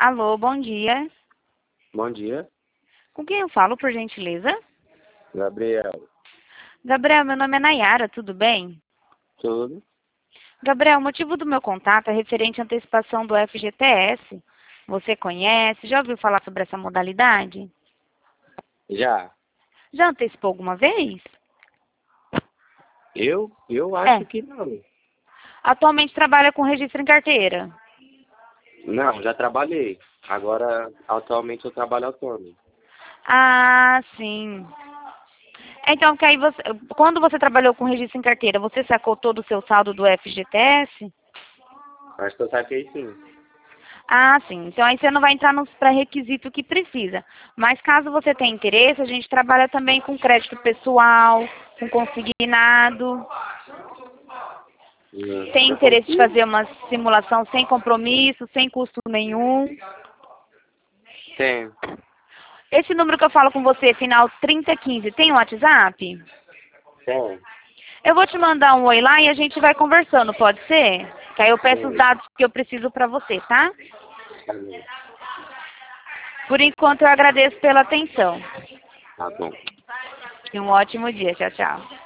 Alô, bom dia. Bom dia, Com quem eu falo, por gentileza? Gabriel. Gabriel, meu nome é Nayara, tudo bem? Tudo? Gabriel, o motivo do meu contato é referente à antecipação do FGTS. Você conhece? Já ouviu falar sobre essa modalidade? Já. Já antecipou alguma vez? Eu É. acho que não. Atualmente trabalha com registro em carteira. Não, já trabalhei. Agora, atualmente eu trabalho autônomo. Ah, sim. Então, que aí você, quando você trabalhou com registro em carteira, você sacou todo o seu saldo do FGTS? Acho que eu saquei sim. Ah, sim. Então aí você não vai entrar nos pré-requisitos que precisa. Mas caso você tenha interesse, a gente trabalha também com crédito pessoal, com consignado. Tem Eu interesse de consigo? fazer uma simulação sem compromisso, sem custo nenhum. Tenho. Esse número que eu falo com você, final 3015, tem um WhatsApp? Tenho. Eu vou te mandar um oi lá e a gente vai conversando, pode ser? Que aí eu peço os Sim. dados que eu preciso para você, tá? Tá bom. Por enquanto eu agradeço pela atenção. Tá bom. E um ótimo dia. Tchau, tchau.